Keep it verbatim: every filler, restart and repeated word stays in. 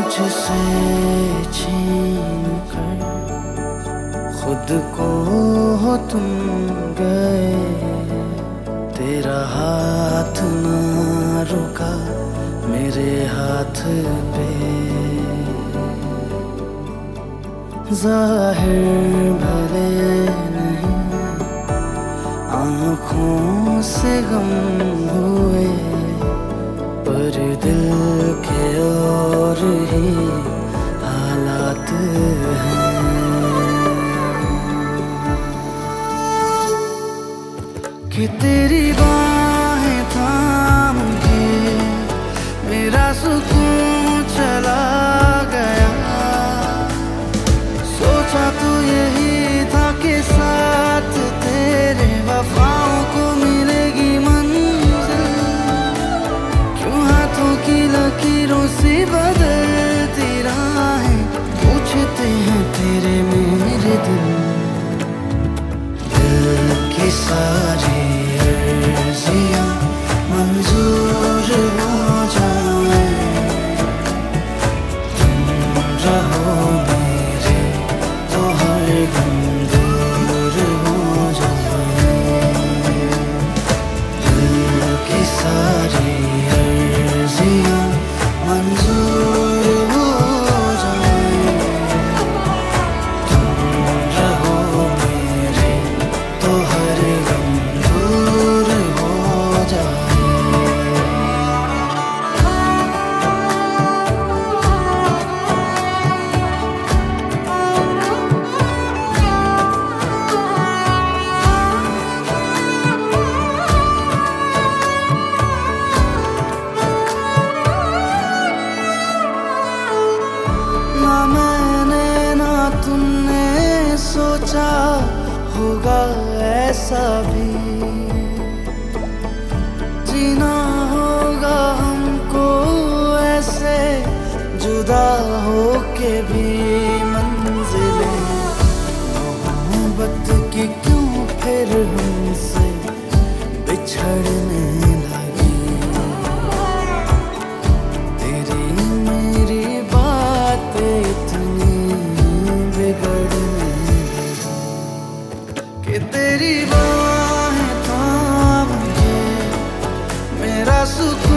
मुझसे छीन कर खुद को हो तुम गए। तेरा हाथ ना रुका मेरे हाथ पे, जाहिर भले नहीं आँखों से गम हुए, पर दिल के और ही हालात हैं। कि तेरी बाहें थाम के मेरा सुकून चला गया। सोचा तो यही था कि साथ तेरे वफाओं को मिलेगी मंजिल। क्यों हाथों की लकीरों से बदलती राहें पूछते हैं तेरे मेरे दिल। दिल की सारी अर्जियां मंजूर हो जाए, तुम रहो मेरे तो हर गम दूर हो जाए। दिल की सारी अर्जियां मंजूर हो जाए, तुम रहो मेरे तो हर गम दूर हो जाए। ना मैंने ना तुमने सोचा होगा ऐसा भी, जीना होगा हमको ऐसे जुदा होके भी। मंजिलें मोहब्बत की क्यों फिर हमसे बिछड़ने लगी। तेरी मेरी बातें इतनी बिगड़ने लगी कि तेरी बाहें थाम के मेरा सुकून